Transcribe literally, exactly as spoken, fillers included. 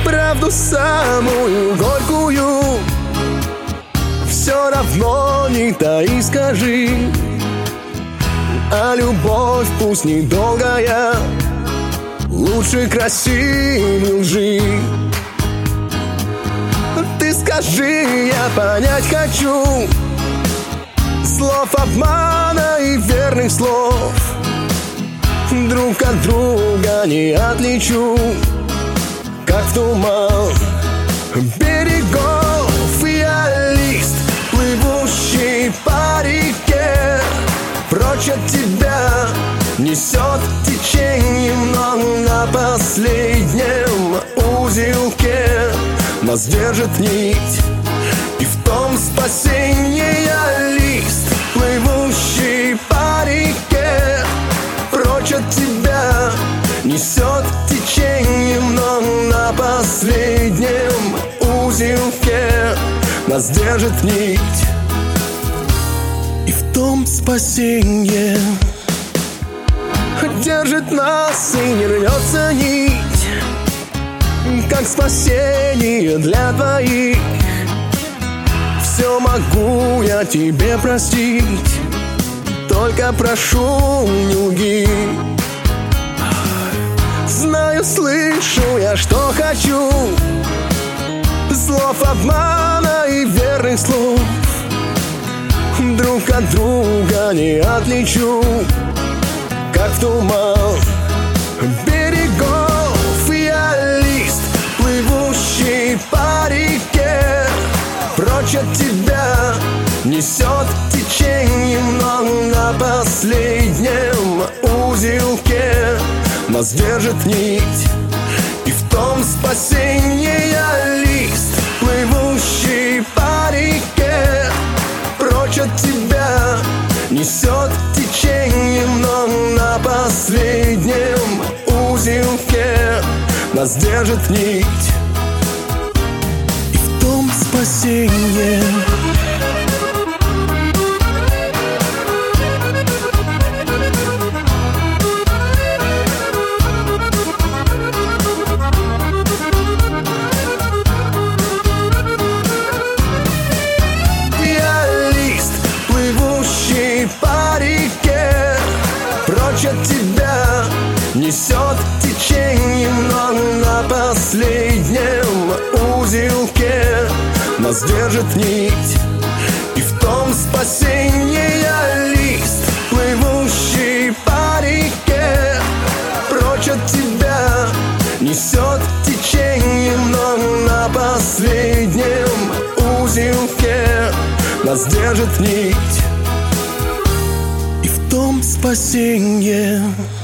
правду самую горькую все равно не таи, скажи. А любовь пусть недолгая, лучше красивой лжи. Ты скажи, я понять хочу слов обмана и верных слов. Друг от друга не отличу, как в туман берегов. Я лист, плывущий по реке, прочь от тебя несет течением, но на последнем узелке нас держит нить, и в том спасение. Я лист, плывущий по реке, прочь от тебя несет течением, но на последнем узелке нас держит нить, и в том спасение. Держит нас и не рвется нить, как спасение для твоих. Все могу я тебе простить, только прошу, не лги. Знаю, слышу я, что хочу, слов обмана и верных слов. Друг от друга не отличу, как в туман берегов. Я лист, плывущий по реке, прочь от тебя несет течением, но на последнем узелке нас держит нить, и в том спасение. Я лист, плывущий по реке, прочь от тебя несет течением, но на последнем узелке нас держит нить, и в том спасение. По реке, прочь от тебя несет течением, но на последнем узелке нас держит нить, и в том спасение. Я лист, плывущий по реке, прочь от тебя несет течением, но на последнем узелке нас держит нить, в том спасение.